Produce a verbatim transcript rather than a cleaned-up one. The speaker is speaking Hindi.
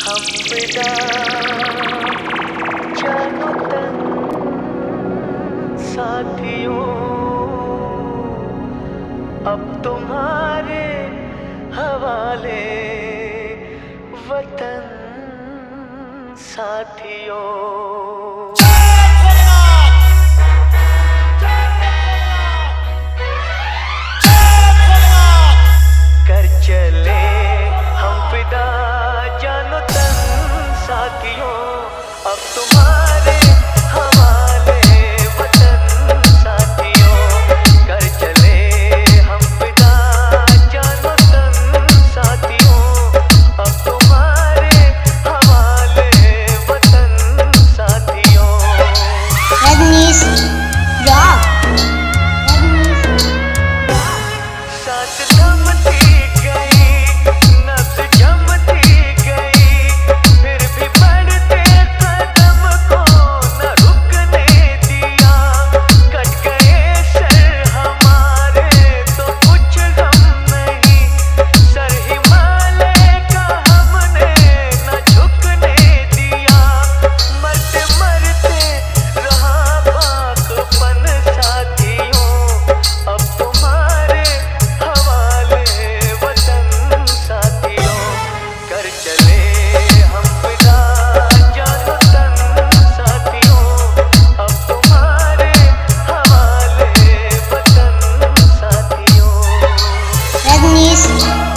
हम विदा जानो तन साथियों, अब तुम्हारे हवाले वतन साथियों। कर चले हम फिदा जानो तन साथियों, अब तुम्हारे हवाले वतन साथियों। कर चले हम फिदा जानो तन साथियों, अब तुम्हारे हवाले वतन साथियों। रजनीश रॉक साथ थमती गई, नब्ज़ जमती गई, फिर भी बढ़ते कदम को न रुकने दिया। कट गए सर हमारे तो कुछ गम नहीं, सर हिमालय का हमने न झुकने दिया। मरते मरते रहा पाकपन साथियों, अब तुम्हारे हवाले वतन साथियों। कर चले हम फिदा जानो तन साथियों, अब तुम्हारे हवाले वतन साथियों। रजनीश